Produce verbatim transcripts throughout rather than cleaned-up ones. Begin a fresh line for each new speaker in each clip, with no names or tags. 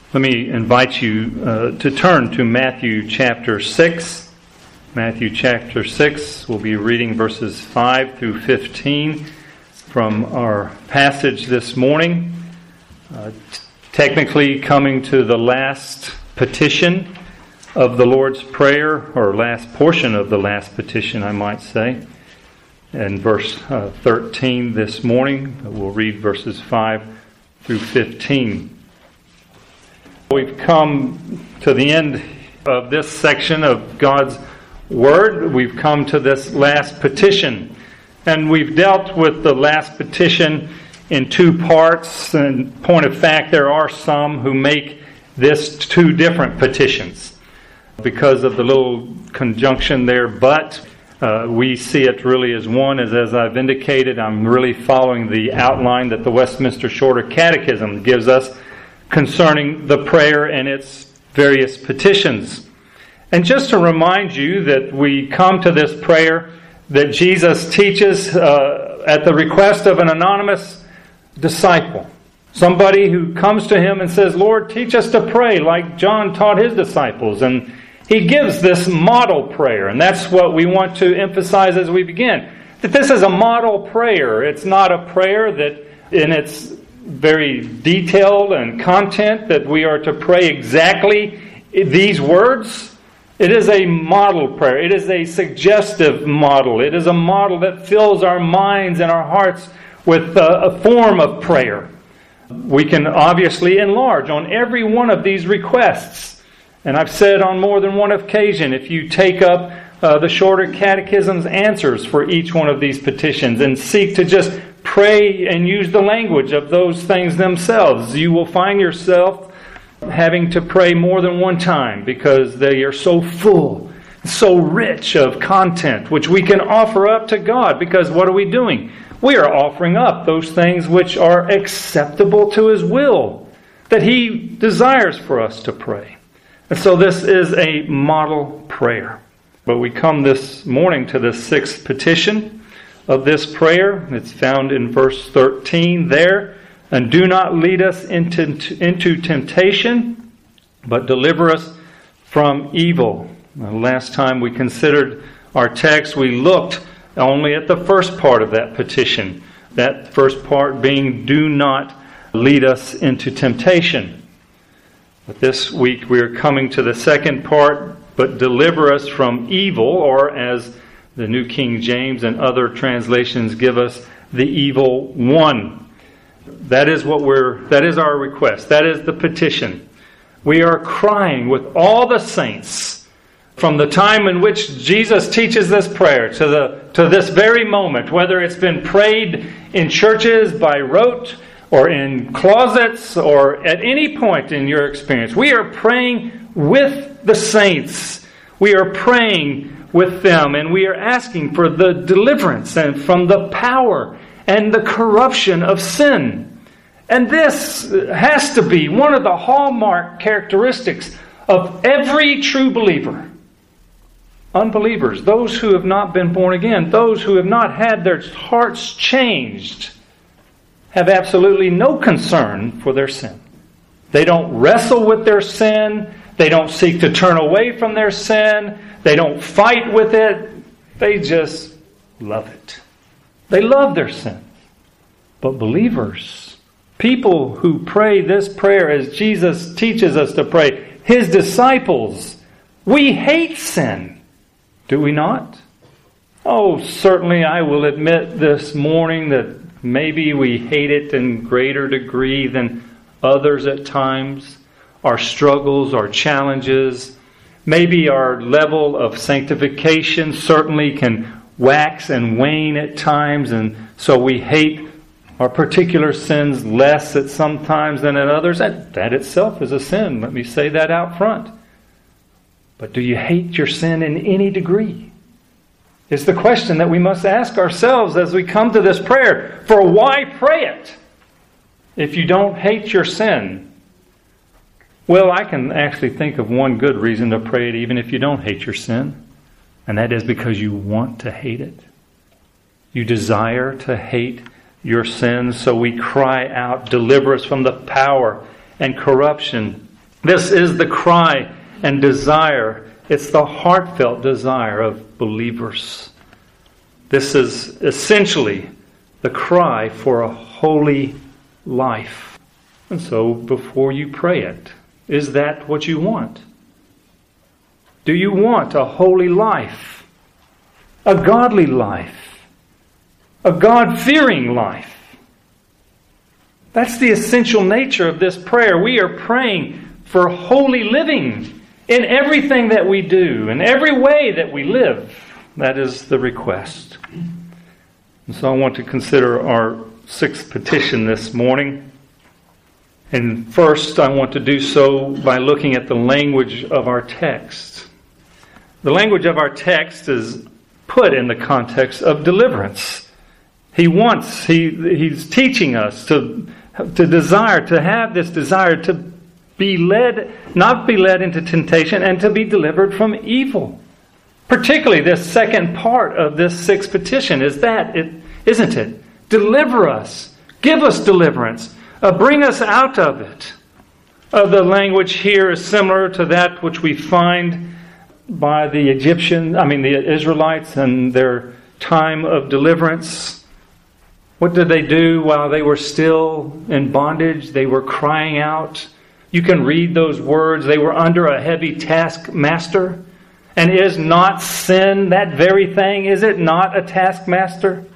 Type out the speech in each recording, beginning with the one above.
Let me invite you uh, to turn to Matthew chapter six. Matthew chapter six, we'll be reading verses five through fifteen from our passage this morning. Uh, t- technically coming to the last petition of the Lord's Prayer, or last portion of the last petition, I might say. In verse uh, thirteen this morning, we'll read verses five through fifteen. We've come to the end of this section of God's Word. We've come to this last petition. And we've dealt with the last petition in two parts. And point of fact, there are some who make this two different petitions because of the little conjunction there. But uh, we see it really as one. As, as I've indicated, I'm really following the outline that the Westminster Shorter Catechism gives us concerning the prayer and its various petitions. And just to remind you that we come to this prayer that Jesus teaches uh, at the request of an anonymous disciple. Somebody who comes to him and says, Lord, teach us to pray like John taught his disciples. And he gives this model prayer. And that's what we want to emphasize as we begin. That this is a model prayer. It's not a prayer that in its very detailed and content that we are to pray exactly these words. It is a model prayer. It is a suggestive model. It is a model that fills our minds and our hearts with a, a form of prayer. We can obviously enlarge on every one of these requests. And I've said on more than one occasion, if you take up uh, the Shorter Catechism's answers for each one of these petitions and seek to just pray and use the language of those things themselves, you will find yourself having to pray more than one time because they are so full, so rich of content, which we can offer up to God. Because what are we doing? We are offering up those things which are acceptable to His will, that He desires for us to pray. And so this is a model prayer. But we come this morning to the sixth petition of this prayer. It's found in verse thirteen there. And do not lead us into, into temptation, but deliver us from evil. Now, last time we considered our text, we looked only at the first part of that petition. That first part being, do not lead us into temptation. But this week we are coming to the second part, but deliver us from evil, or as the New King James and other translations give us, the evil one. That is what we're, that is our request. That is the petition. We are crying with all the saints from the time in which Jesus teaches this prayer to the to this very moment, whether it's been prayed in churches by rote or in closets or at any point in your experience. We are praying with the saints. We are praying with them, and we are asking for the deliverance and from the power and the corruption of sin. And this has to be one of the hallmark characteristics of every true believer. Unbelievers, those who have not been born again, those who have not had their hearts changed, have absolutely no concern for their sin. They don't wrestle with their sin. They don't seek to turn away from their sin. They don't fight with it. They just love it. They love their sin. But believers, people who pray this prayer as Jesus teaches us to pray, His disciples, we hate sin. Do we not? Oh, certainly I will admit this morning that maybe we hate it in greater degree than others at times. Our struggles, our challenges, maybe our level of sanctification certainly can wax and wane at times, and so we hate our particular sins less at some times than at others. That, that itself is a sin. Let me say that out front. But do you hate your sin in any degree? Is the question that we must ask ourselves as we come to this prayer. For why pray it if you don't hate your sin? Well, I can actually think of one good reason to pray it even if you don't hate your sin. And that is because you want to hate it. You desire to hate your sins. So we cry out, deliver us from the power and corruption This is the cry and desire. It's the heartfelt desire of believers. This is essentially the cry for a holy life. And so before you pray it, is that what you want? Do you want a holy life? A godly life? A God-fearing life? That's the essential nature of this prayer. We are praying for holy living in everything that we do, in every way that we live. That is the request. And so I want to consider our sixth petition this morning. And first, I want to do so by looking at the language of our text. The language of our text is put in the context of deliverance. He wants, he, he's teaching us to, to desire, to have this desire to be led, not be led into temptation, and to be delivered from evil. Particularly this second part of this sixth petition is that, it, isn't it? Deliver us. Give us deliverance. Uh, bring us out of it. Uh, the language here is similar to that which we find by the Egyptians, I mean the Israelites and their time of deliverance. What did they do while they were still in bondage? They were crying out. You can read those words. They were under a heavy taskmaster. And is not sin that very thing? Is it not a taskmaster?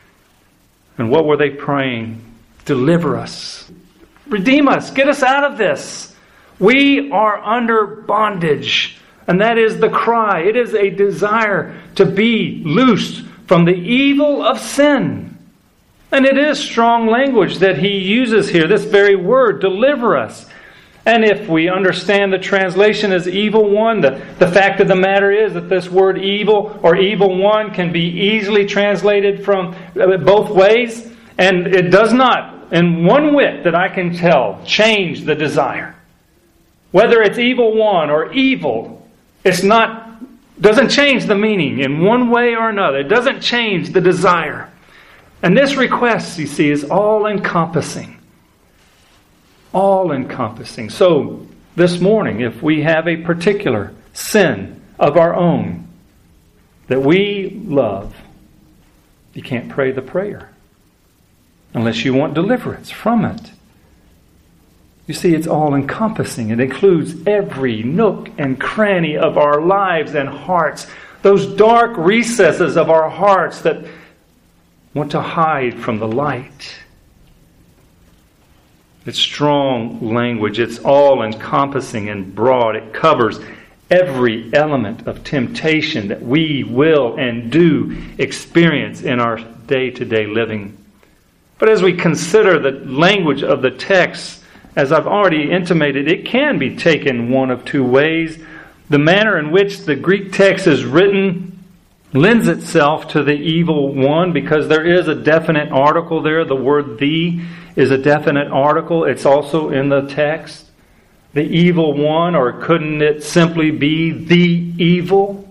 And what were they praying? Deliver us. Redeem us. Get us out of this. We are under bondage. And that is the cry. It is a desire to be loosed from the evil of sin. And it is strong language that he uses here. This very word, deliver us. And if we understand the translation as evil one, the, the fact of the matter is that this word evil or evil one can be easily translated from both ways. And it does not, in one whit that I can tell, change the desire. Whether it's evil one or evil, it's not, doesn't change the meaning in one way or another. It doesn't change the desire. And this request, you see, is all-encompassing. All-encompassing. So, this morning, if we have a particular sin of our own that we love, you can't pray the prayer unless you want deliverance from it. You see, it's all-encompassing. It includes every nook and cranny of our lives and hearts. Those dark recesses of our hearts that want to hide from the light. It's strong language. It's all-encompassing and broad. It covers every element of temptation that we will and do experience in our day-to-day living. But as we consider the language of the text, as I've already intimated, it can be taken one of two ways. The manner in which the Greek text is written lends itself to the evil one because there is a definite article there. The word "the" is a definite article. It's also in the text. The evil one, or couldn't it simply be the evil?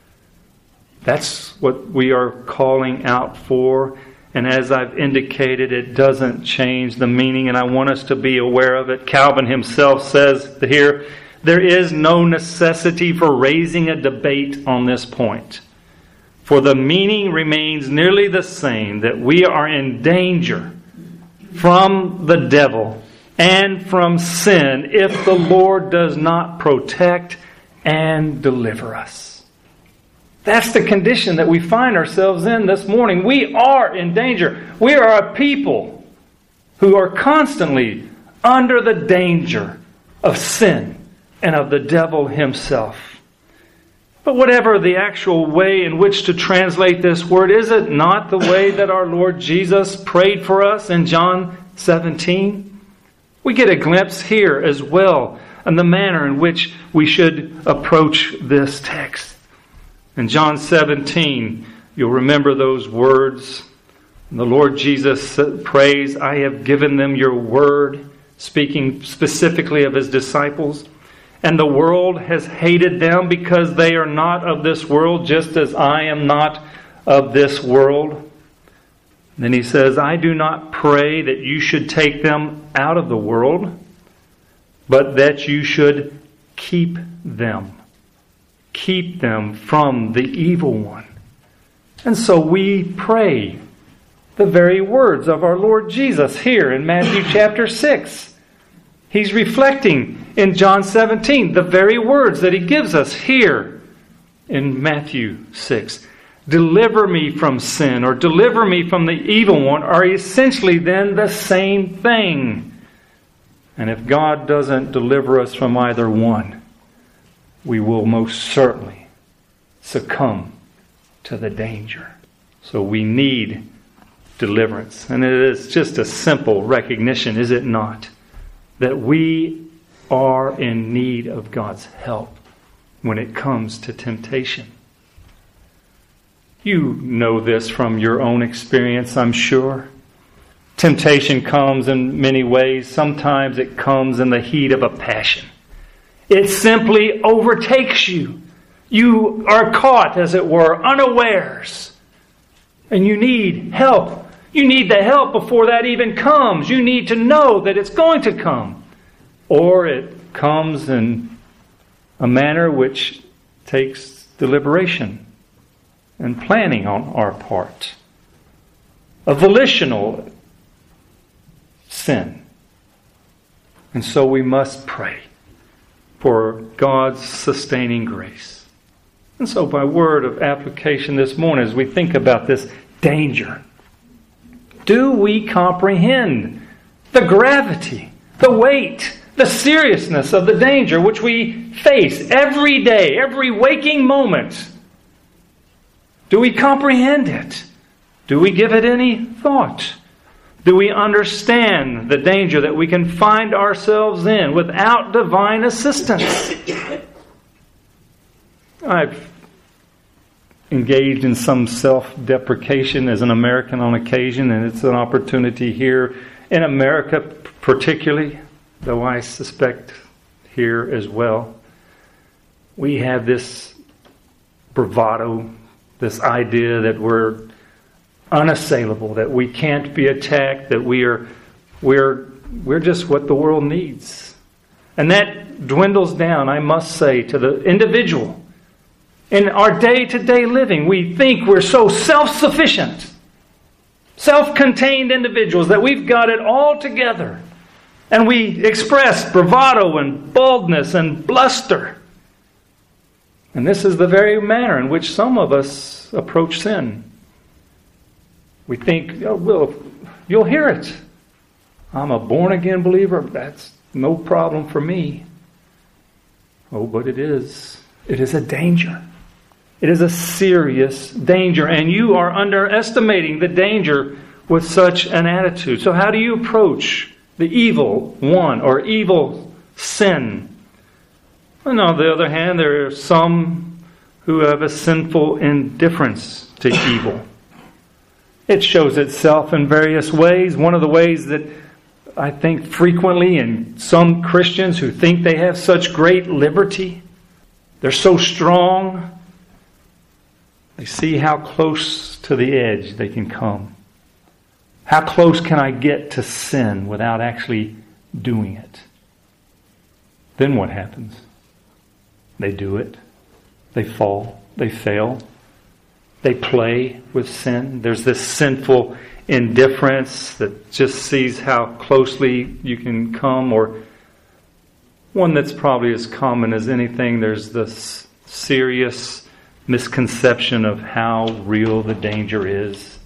That's what we are calling out for. And as I've indicated, it doesn't change the meaning, and I want us to be aware of it. Calvin himself says here, there is no necessity for raising a debate on this point. For the meaning remains nearly the same, that we are in danger from the devil and from sin if the Lord does not protect and deliver us. That's the condition that we find ourselves in this morning. We are in danger. We are a people who are constantly under the danger of sin and of the devil himself. But whatever the actual way in which to translate this word, is it not the way that our Lord Jesus prayed for us in John seventeen? We get a glimpse here as well in the manner in which we should approach this text. In John seventeen, you'll remember those words. The Lord Jesus prays, I have given them your word, speaking specifically of his disciples. And the world has hated them because they are not of this world, just as I am not of this world. Then he says, I do not pray that you should take them out of the world, but that you should keep them. Keep them from the evil one. And so we pray the very words of our Lord Jesus here in Matthew chapter six. He's reflecting in John seventeen the very words that He gives us here in Matthew six. Deliver me from sin, or deliver me from the evil one, are essentially then the same thing. And if God doesn't deliver us from either one, we will most certainly succumb to the danger. So we need deliverance. And it is just a simple recognition, is it not, that we are in need of God's help when it comes to temptation. You know this from your own experience, I'm sure. Temptation comes in many ways. Sometimes it comes in the heat of a passion. It simply overtakes you. You are caught, as it were, unawares. And you need help. You need the help before that even comes. You need to know that it's going to come. Or it comes in a manner which takes deliberation and planning on our part. A volitional sin. And so we must pray for God's sustaining grace. And so by word of application this morning, as we think about this danger, do we comprehend the gravity, the weight, the seriousness of the danger which we face every day, every waking moment? Do we comprehend it? Do we give it any thought? Do we understand the danger that we can find ourselves in without divine assistance? I've engaged in some self-deprecation as an American on occasion, and it's an opportunity here in America particularly, though I suspect here as well. We have this bravado, this idea that we're unassailable, that we can't be attacked, that we are we're we're just what the world needs. And that dwindles down, I must say, to the individual. In our day-to-day living, we think we're so self-sufficient, self-contained individuals that we've got it all together. And we express bravado and boldness and bluster. And this is the very manner in which some of us approach sin. We think, oh, well, you'll hear it. I'm a born-again believer. That's no problem for me. Oh, but it is. It is a danger. It is a serious danger. And you are underestimating the danger with such an attitude. So how do you approach the evil one or evil sin? And on the other hand, there are some who have a sinful indifference to evil. It shows itself in various ways. One of the ways that I think frequently in some Christians who think they have such great liberty, they're so strong, they see how close to the edge they can come. How close can I get to sin without actually doing it? Then what happens? They do it. They fall. They fail. They play with sin. There's this sinful indifference that just sees how closely you can come. Or one that's probably as common as anything, there's this serious misconception of how real the danger is.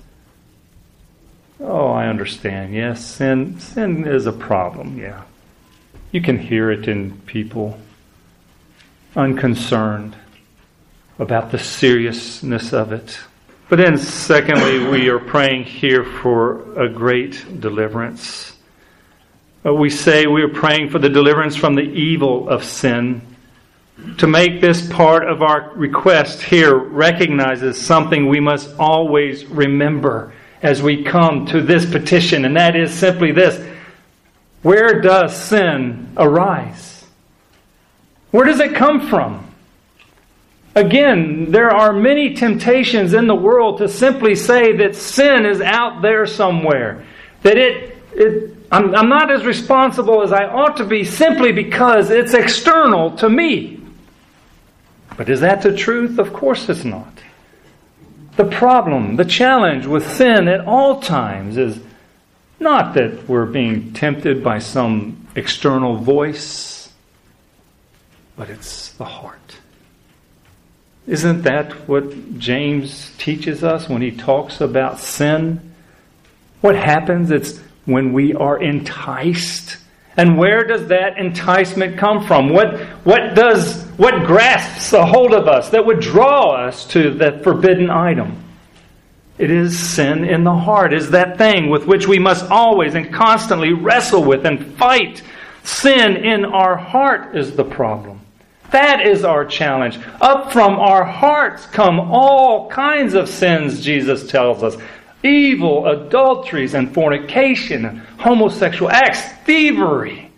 Oh, I understand. Yes, sin, sin is a problem, yeah. You can hear it in people unconcerned about the seriousness of it. But then secondly, we are praying here for a great deliverance. We say we are praying for the deliverance from the evil of sin. To make this part of our request here recognizes something we must always remember as we come to this petition, and that is simply this: where does sin arise? Where does it come from? Again, there are many temptations in the world to simply say that sin is out there somewhere, that it, it I'm, I'm not as responsible as I ought to be simply because it's external to me. But is that the truth? Of course it's not. The problem, the challenge with sin at all times is not that we're being tempted by some external voice, but it's the heart. Isn't that what James teaches us when he talks about sin? What happens? It's when we are enticed. And where does that enticement come from? What, what does, what grasps a hold of us that would draw us to that forbidden item? It is sin in the heart, is that thing with which we must always and constantly wrestle with and fight. Sin in our heart is the problem. That is our challenge. Up from our hearts come all kinds of sins, Jesus tells us. Evil, adulteries, and fornication, and homosexual acts, thievery,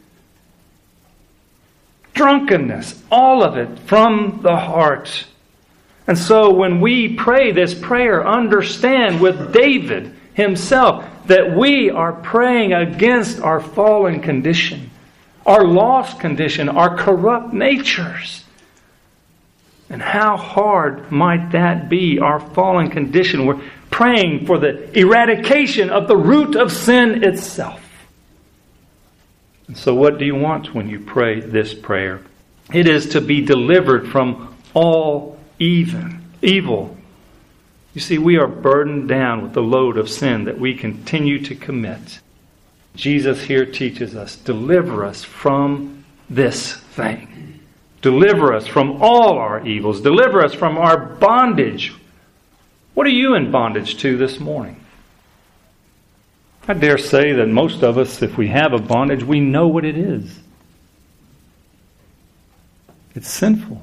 drunkenness, all of it from the heart. And so when we pray this prayer, understand with David himself that we are praying against our fallen condition, our lost condition, our corrupt natures. And how hard might that be, our fallen condition? We're praying for the eradication of the root of sin itself. And so what do you want when you pray this prayer? It is to be delivered from all even, evil. You see, we are burdened down with the load of sin that we continue to commit. Jesus here teaches us, deliver us from this thing. Deliver us from all our evils. Deliver us from our bondage. What are you in bondage to this morning? I dare say that most of us, if we have a bondage, we know what it is. It's sinful.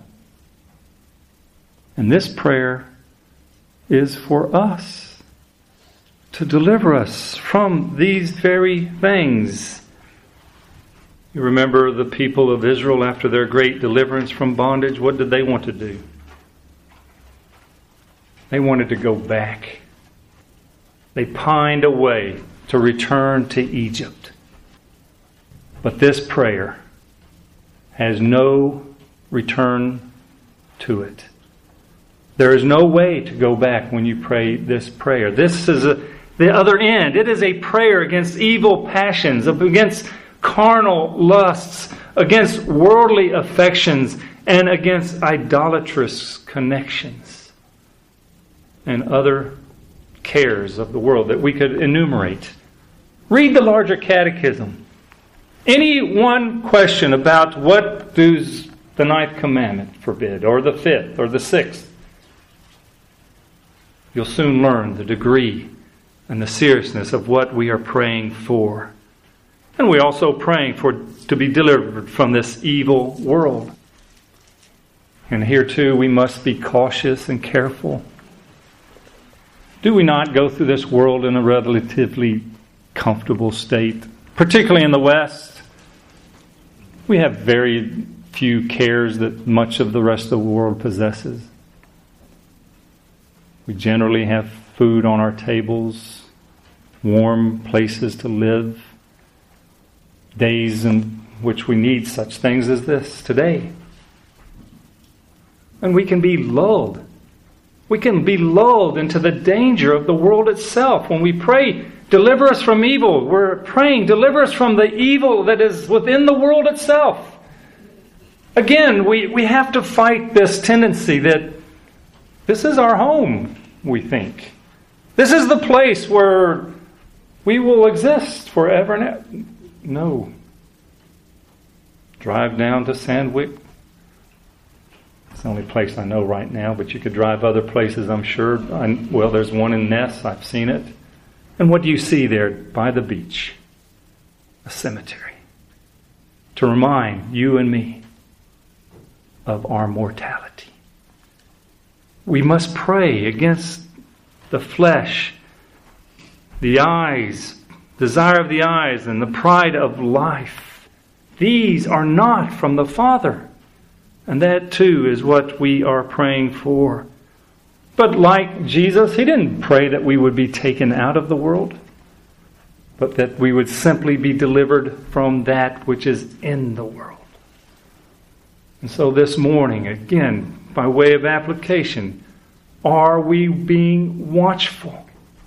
And this prayer is for us to deliver us from these very things. You remember the people of Israel after their great deliverance from bondage? What did they want to do? They wanted to go back. They pined away to return to Egypt. But this prayer has no return to it. There is no way to go back when you pray this prayer. This is a, the other end. It is a prayer against evil passions, against carnal lusts, against worldly affections, and against idolatrous connections and other cares of the world that we could enumerate. Read the larger catechism. Any one question about what does the ninth commandment forbid, or the fifth, or the sixth, you'll soon learn the degree and the seriousness of what we are praying for. And we're also praying for to be delivered from this evil world. And here too we must be cautious and careful. Do we not go through this world in a relatively comfortable state? Particularly in the West, we have very few cares that much of the rest of the world possesses. We generally have food on our tables, warm places to live, days in which we need such things as this today. And we can be lulled. We can be lulled into the danger of the world itself. When we pray, deliver us from evil, we're praying, deliver us from the evil that is within the world itself. Again, we, we have to fight this tendency that this is our home, we think. This is the place where we will exist forever and ever. No. Drive down to Sandwick. It's the only place I know right now, but you could drive other places, I'm sure. I, well, there's one in Ness. I've seen it. And what do you see there by the beach? A cemetery. To remind you and me of our mortality. We must pray against the flesh, the eyes, desire of the eyes, and the pride of life. These are not from the Father. And that too is what we are praying for. But like Jesus, He didn't pray that we would be taken out of the world. but that we would simply be delivered from that which is in the world. And so this morning, again, by way of application, are we being watchful?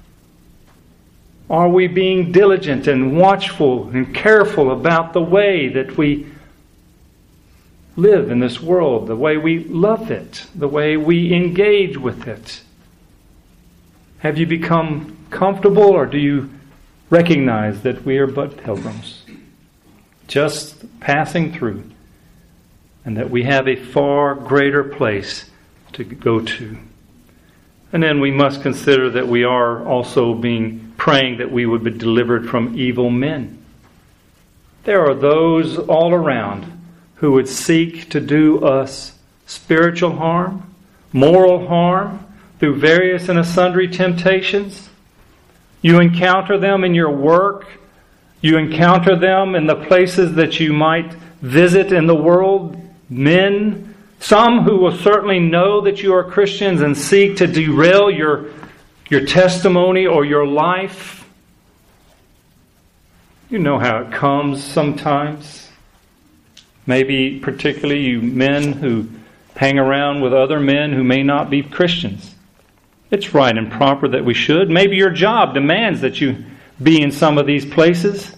Are we being diligent and watchful and careful about the way that we live in this world, the way we love it, the way we engage with it? Have you become comfortable, or do you recognize that we are but pilgrims, just passing through, and that we have a far greater place to go to? And then we must consider that we are also being praying that we would be delivered from evil men. There are those all around who would seek to do us spiritual harm, moral harm, through various and sundry temptations. You encounter them in your work. You encounter them in the places that you might visit in the world. Men, some who will certainly know that you are Christians and seek to derail your, your testimony or your life. You know how it comes sometimes. Maybe particularly you men who hang around with other men who may not be Christians. It's right and proper that we should. Maybe your job demands that you be in some of these places.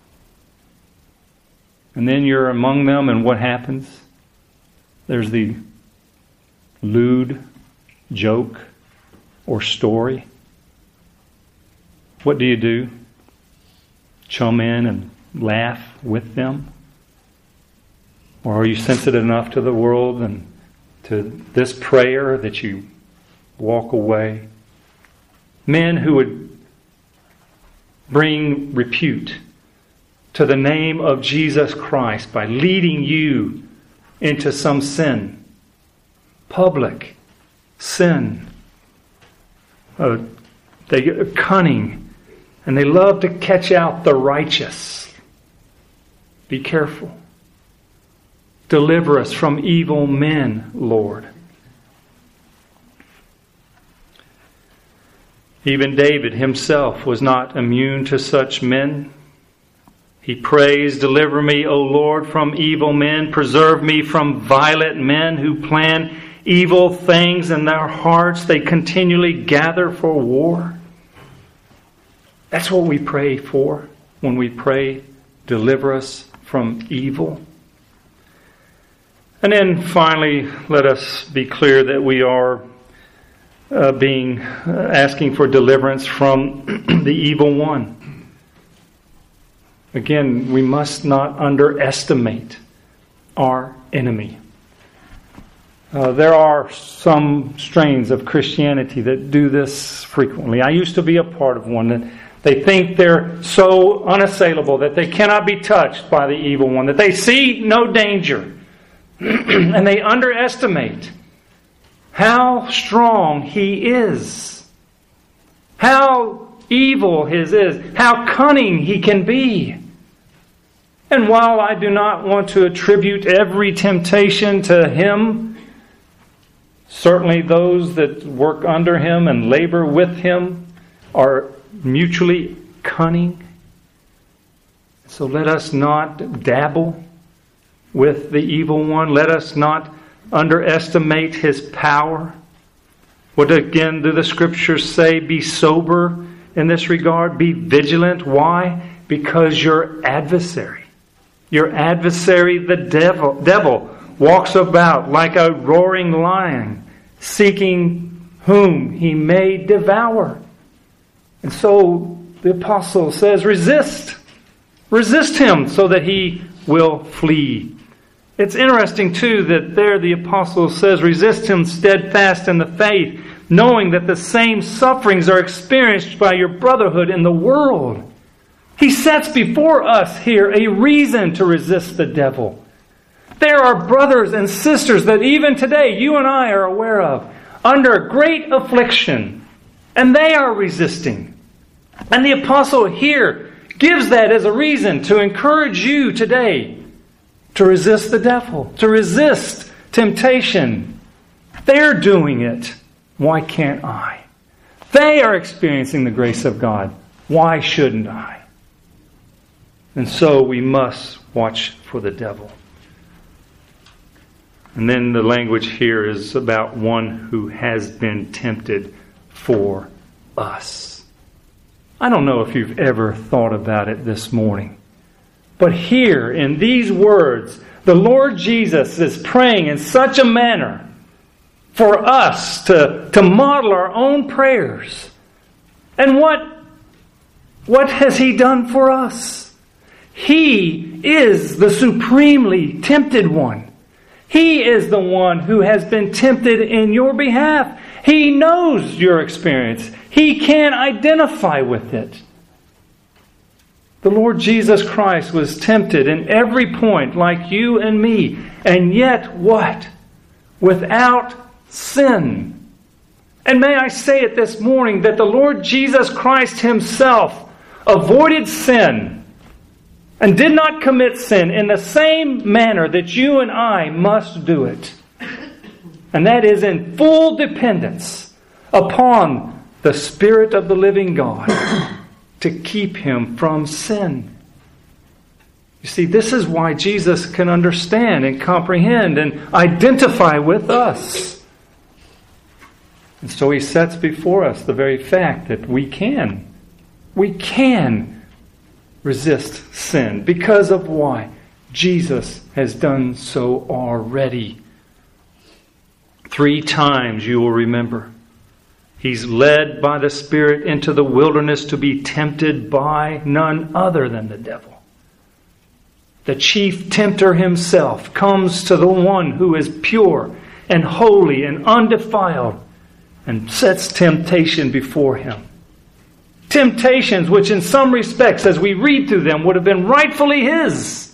And then you're among them, and what happens? There's the lewd joke or story. What do you do? Chum in and laugh with them? Or are you sensitive enough to the world and to this prayer that you walk away? Men who would bring repute to the name of Jesus Christ by leading you into some sin, public sin. Uh, they are cunning, and they love to catch out the righteous. Be careful. Deliver us from evil men, Lord. Even David himself was not immune to such men. He prays, "Deliver me, O Lord, from evil men. Preserve me from violent men who plan evil things in their hearts. They continually gather for war." That's what we pray for when we pray, "Deliver us from evil." And then finally, let us be clear that we are uh, being uh, asking for deliverance from the evil one. Again, we must not underestimate our enemy. Uh, there are some strains of Christianity that do this frequently. I used to be a part of one. That they think they're so unassailable that they cannot be touched by the evil one, that they see no danger. And they underestimate how strong he is, how evil his is, how cunning he can be. And while I do not want to attribute every temptation to him, certainly those that work under him and labor with him are mutually cunning. So let us not dabble with the evil one. Let us not underestimate his power. What again do the Scriptures say? Be sober in this regard. Be vigilant. Why? Because your adversary, your adversary, the devil, devil, walks about like a roaring lion, seeking whom he may devour. And so the apostle says, resist. Resist him so that he will flee. It's interesting, too, that there the apostle says, resist him steadfast in the faith, knowing that the same sufferings are experienced by your brotherhood in the world. He sets before us here a reason to resist the devil. There are brothers and sisters that even today you and I are aware of, under great affliction, and they are resisting. And the apostle here gives that as a reason to encourage you today to resist the devil, to resist temptation. They're doing it. Why can't I? They are experiencing the grace of God. Why shouldn't I? And so we must watch for the devil. And then the language here is about one who has been tempted for us. I don't know if you've ever thought about it this morning, but here in these words, the Lord Jesus is praying in such a manner for us to, to model our own prayers. And what, what has He done for us? He is the supremely tempted one. He is the one who has been tempted in your behalf. He knows your experience. He can identify with it. The Lord Jesus Christ was tempted in every point like you and me. And yet what? Without sin. And may I say it this morning that the Lord Jesus Christ Himself avoided sin and did not commit sin in the same manner that you and I must do it. And that is in full dependence upon the Spirit of the living God to keep Him from sin. You see, this is why Jesus can understand and comprehend and identify with us. And so He sets before us the very fact that we can, we can resist sin. Because of why? Jesus has done so already. Three times you will remember. He's led by the Spirit into the wilderness to be tempted by none other than the devil. The chief tempter himself comes to the one who is pure and holy and undefiled and sets temptation before him. Temptations which in some respects, as we read through them, would have been rightfully his.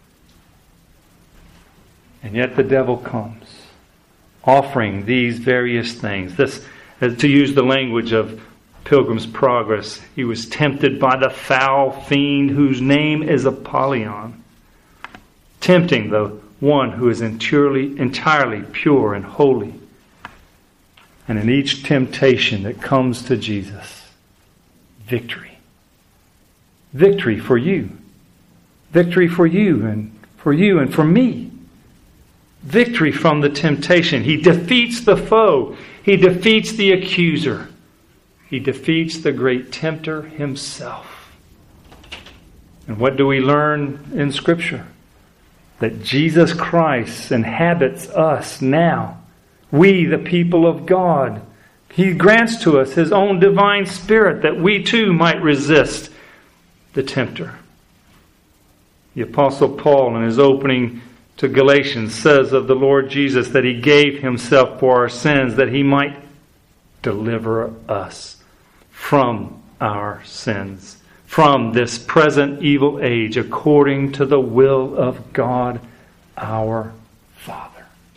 And yet the devil comes, offering these various things. This, to use the language of Pilgrim's Progress, he was tempted by the foul fiend whose name is Apollyon, tempting the one who is entirely, entirely pure and holy. And in each temptation that comes to Jesus, victory. Victory for you. Victory for you and for you and for me. Victory from the temptation. He defeats the foe. He defeats the accuser. He defeats the great tempter himself. And what do we learn in Scripture? That Jesus Christ inhabits us now. We, the people of God. He grants to us His own divine Spirit that we too might resist the tempter. The Apostle Paul, in his opening to Galatians, says of the Lord Jesus that He gave Himself for our sins, that He might deliver us from our sins, from this present evil age, according to the will of God our Father.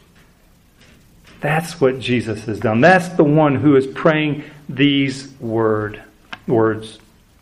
That's what Jesus has done. That's the one who is praying these word words.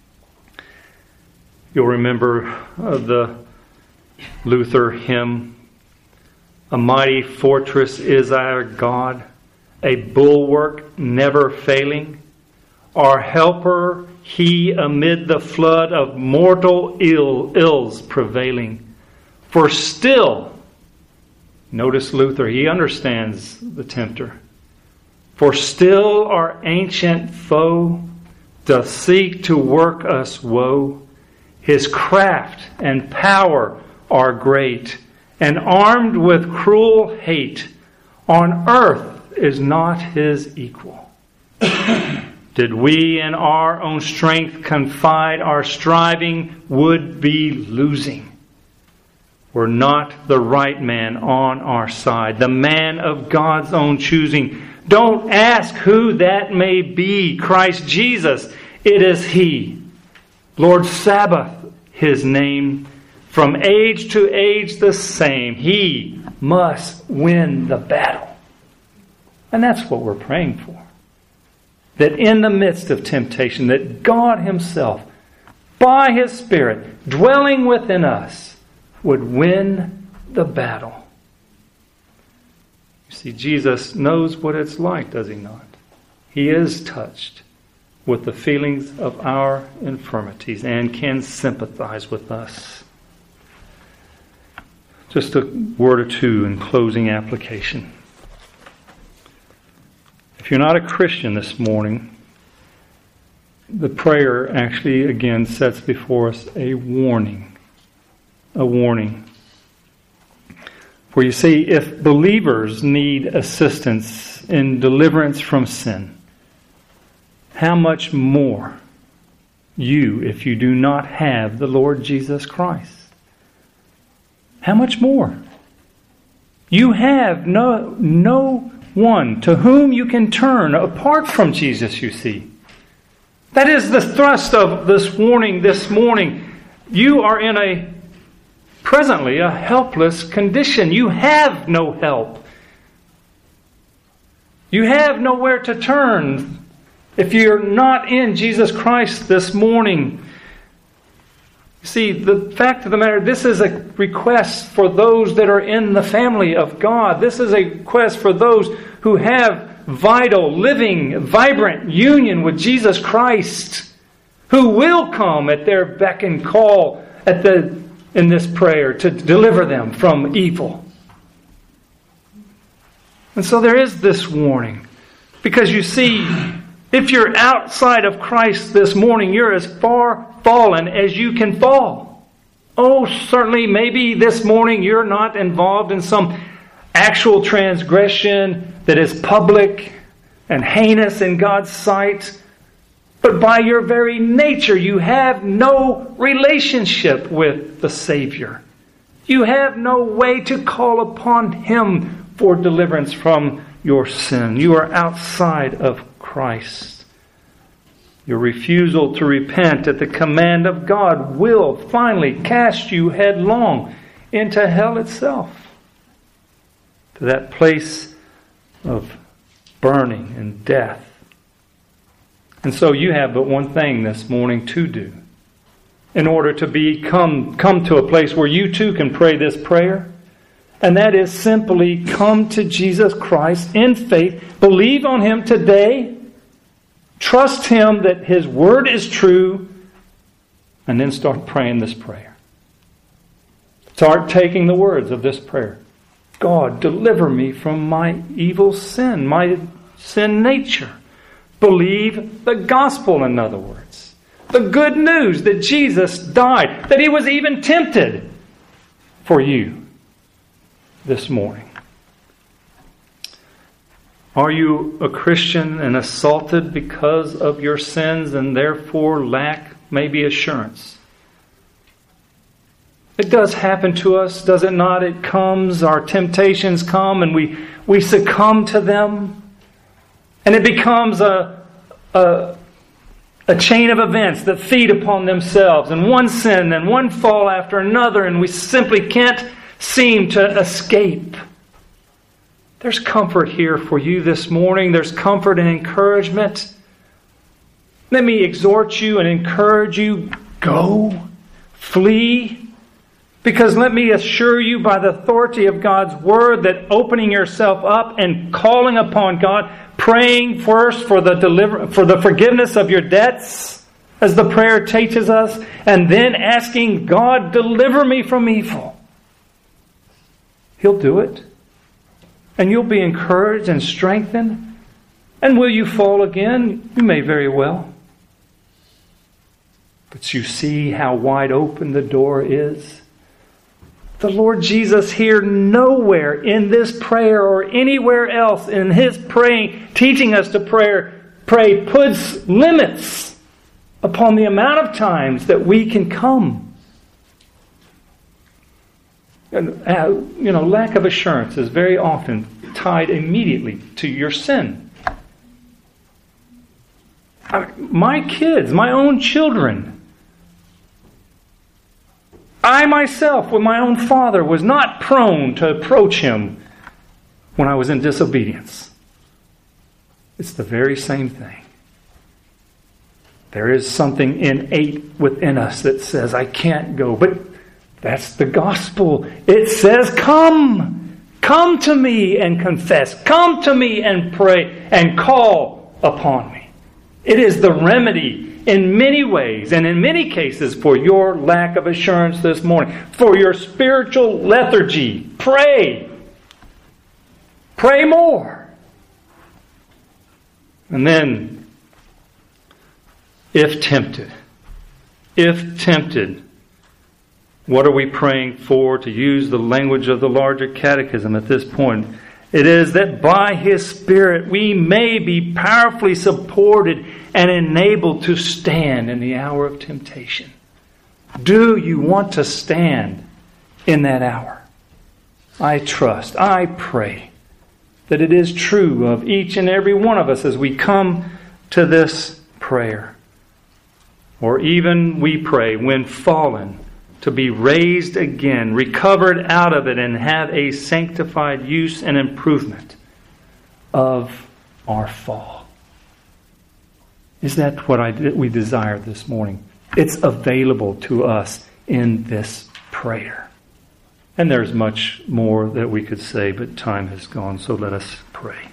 You'll remember uh, the Luther hymn, "A mighty fortress is our God, a bulwark never failing. Our helper He amid the flood of mortal ill, ills prevailing. For still," notice Luther, he understands the tempter. "For still our ancient foe doth seek to work us woe. His craft and power are great, and armed with cruel hate, on earth is not his equal. Did we in our own strength confide, our striving would be losing. Were not the right man on our side, the man of God's own choosing. Don't ask who that may be, Christ Jesus, it is He. Lord Sabaoth, His name, from age to age the same. He must win the battle." And that's what we're praying for. That in the midst of temptation, that God Himself, by His Spirit, dwelling within us, would win the battle. You see, Jesus knows what it's like, does He not? He is touched with the feelings of our infirmities and can sympathize with us. Just a word or two in closing application. If you're not a Christian this morning, the prayer actually again sets before us a warning. A warning. For you see, if believers need assistance in deliverance from sin, how much more you if you do not have the Lord Jesus Christ? How much more? You have no, no one to whom you can turn apart from Jesus, you see. That is the thrust of this warning this morning. You are in a, presently, a helpless condition. You have no help. You have nowhere to turn. If you're not in Jesus Christ this morning, you see, the fact of the matter, this is a request for those that are in the family of God. This is a request for those who have vital, living, vibrant union with Jesus Christ, who will come at their beck and call at the in this prayer to deliver them from evil. And so there is this warning. Because you see, if you're outside of Christ this morning, you're as far fallen as you can fall. Oh, certainly, maybe this morning you're not involved in some actual transgression that is public and heinous in God's sight. But by your very nature, you have no relationship with the Savior. You have no way to call upon Him for deliverance from your sin. You are outside of Christ. Your refusal to repent at the command of God will finally cast you headlong into hell itself, to that place of burning and death. And so you have but one thing this morning to do in order to become come to a place where you too can pray this prayer. And that is simply come to Jesus Christ in faith, believe on Him today, trust Him that His Word is true, and then start praying this prayer. Start taking the words of this prayer. God, deliver me from my evil sin, my sin nature. Believe the gospel, in other words. The good news that Jesus died, that He was even tempted for you this morning. Are you a Christian and assaulted because of your sins and therefore lack maybe assurance? It does happen to us, does it not? It comes, our temptations come and we, we succumb to them. And it becomes a, a, a chain of events that feed upon themselves. And one sin and one fall after another, and we simply can't seem to escape. There's comfort here for you this morning. There's comfort and encouragement. Let me exhort you and encourage you. Go. Flee. Because let me assure you by the authority of God's Word that opening yourself up and calling upon God, praying first for the deliver, for the forgiveness of your debts, as the prayer teaches us, and then asking God, deliver me from evil. He'll do it. And you'll be encouraged and strengthened. And will you fall again? You may very well. But you see how wide open the door is. The Lord Jesus here nowhere in this prayer or anywhere else in His praying, teaching us to pray, pray puts limits upon the amount of times that we can come. And, uh, you know, lack of assurance is very often tied immediately to your sin. I, my kids, my own children, I myself, with my own father, was not prone to approach him when I was in disobedience. It's the very same thing. There is something innate within us that says, I can't go. But that's the gospel. It says, come. Come to me and confess. Come to me and pray and call upon me. It is the remedy in many ways and in many cases for your lack of assurance this morning, for your spiritual lethargy. Pray. Pray more. And then, if tempted, if tempted, what are we praying for? To use the language of the larger catechism at this point, it is that by His Spirit we may be powerfully supported and enabled to stand in the hour of temptation. Do you want to stand in that hour? I trust, I pray that it is true of each and every one of us as we come to this prayer. Or even we pray when fallen, to be raised again, recovered out of it, and have a sanctified use and improvement of our fall. Is that what I, we desire this morning? It's available to us in this prayer. And there's much more that we could say, but time has gone, so let us pray.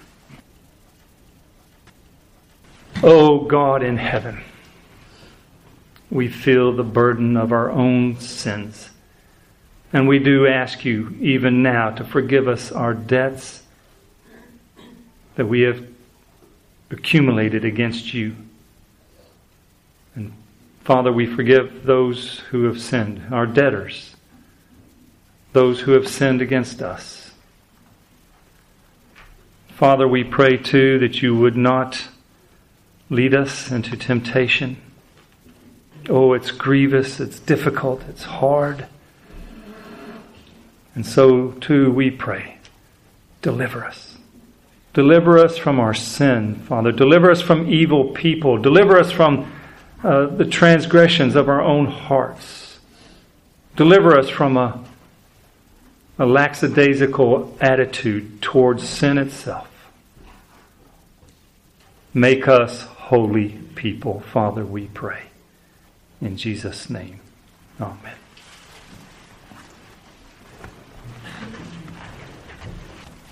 O God in heaven, we feel the burden of our own sins. And we do ask you even now to forgive us our debts that we have accumulated against you. And Father, we forgive those who have sinned, our debtors, those who have sinned against us. Father, we pray too that you would not lead us into temptation. Oh, it's grievous, it's difficult, it's hard. And so too we pray, deliver us. Deliver us from our sin, Father. Deliver us from evil people. Deliver us from uh, the transgressions of our own hearts. Deliver us from a, a lackadaisical attitude towards sin itself. Make us holy people, Father, we pray. In Jesus' name, amen.